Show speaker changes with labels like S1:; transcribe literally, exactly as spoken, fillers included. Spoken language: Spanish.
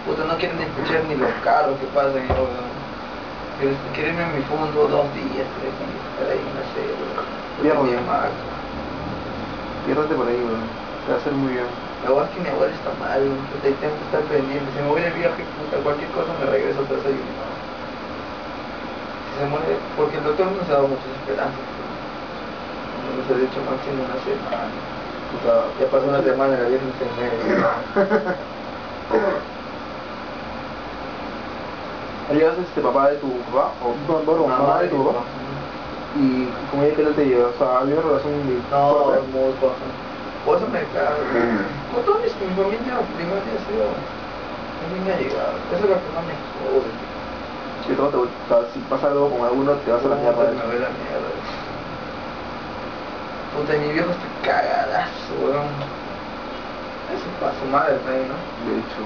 S1: Puta, no quieren ni escuchar ni los carros que pasan, yo, weón. Quiero, quiero irme a mi fondo dos días, tres días, estar ahí, no sé, weón.
S2: Ya,
S1: Puta, mi
S2: weón.
S1: hamaca.
S2: Piérdate por ahí, weón. Te va a hacer muy bien.
S1: La verdad es que mi abuela está mal, weón, puta, y tengo que estar pendiente. Si me voy de viaje, puta, cualquier cosa me regreso a desayunar. Si se muere, porque el doctor nos ha dado muchas esperanzas, weón. Nos ha dicho máximo una semana.
S2: Puta,
S1: Ya pasó una semana, la vieja se muere.
S2: ¿Llevas este papá de tu papá? O bueno, bueno, mamá de tu papá. Y como ella, ¿qué tal te lleva? O sea, ¿había una relación muy
S1: No,
S2: fuerte?
S1: muy baja. Por eso me cago. Con todo mi, mi familia primaria ha sido. A mí me ha llegado. Eso es lo que más me jode.
S2: Si todo te, o sea, si pasa algo con alguno, te vas a la mierda.
S1: Puta, me voy a la mierda. Puta, y mi viejo está cagadazo, weón. Eso para su madre también, ¿no?
S2: De hecho.